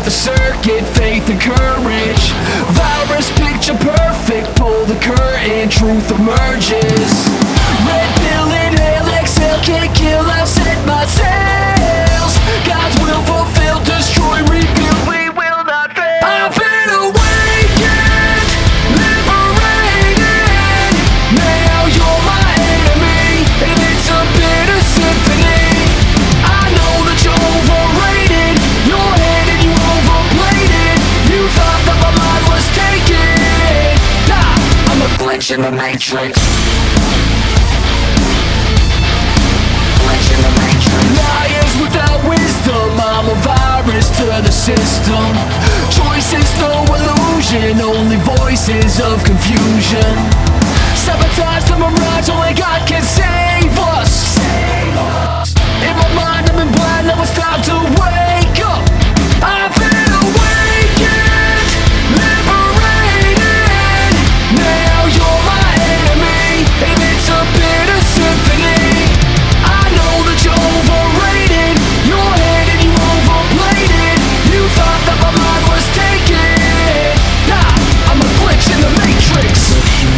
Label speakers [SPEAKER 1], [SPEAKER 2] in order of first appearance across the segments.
[SPEAKER 1] the circuit, faith and courage. Virus picture perfect, pull the curtain, truth emerges. Red pill, inhale, exhale, can't kill, I've set my sails. God's will fulfill, destroy, rebuild, we will not fail. I've been awakened, liberated. Now you're my enemy, and it's a bitter symphony. I know that you're overrated, you're headed, you overplayed it. You thought that my mind was taken. Nah, I'm a glitch in the matrix. Glitch in the matrix. Liars without wisdom, I'm a virus to the system. Choice is no illusion, only voices of confusion. Sabotage the mirage, only God can save us. In my mind I'm in blind, now it's time to wake up. I've been awakened, liberated. Now you're my enemy, and it's a bitter symphony. I know that you're overrated, you're headed, you overplayed it. You thought that my mind was taken. Nah, I'm a glitch in the matrix.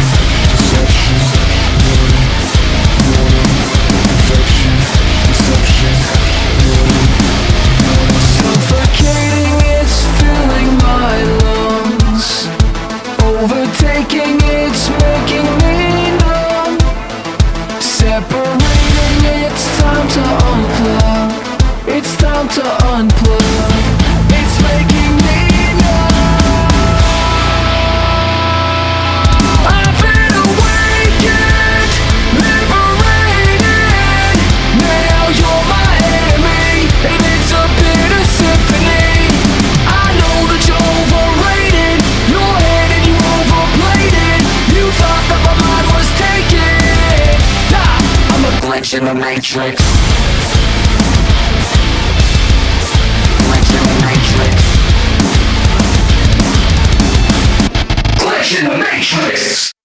[SPEAKER 1] Suffocating, it's filling my lungs. Overtaking, it's making me numb. Separating, it's time to unplug. It's time to unplug. It's making me numb. I've been awakened, liberated. Now you're my enemy, and it's a bitter symphony. I know that you're overrated, you're headed, you overplayed it. You thought that my mind was taken. Nah, I'm a glitch in the matrix. Glitch in the matrix. Glitch in the matrix.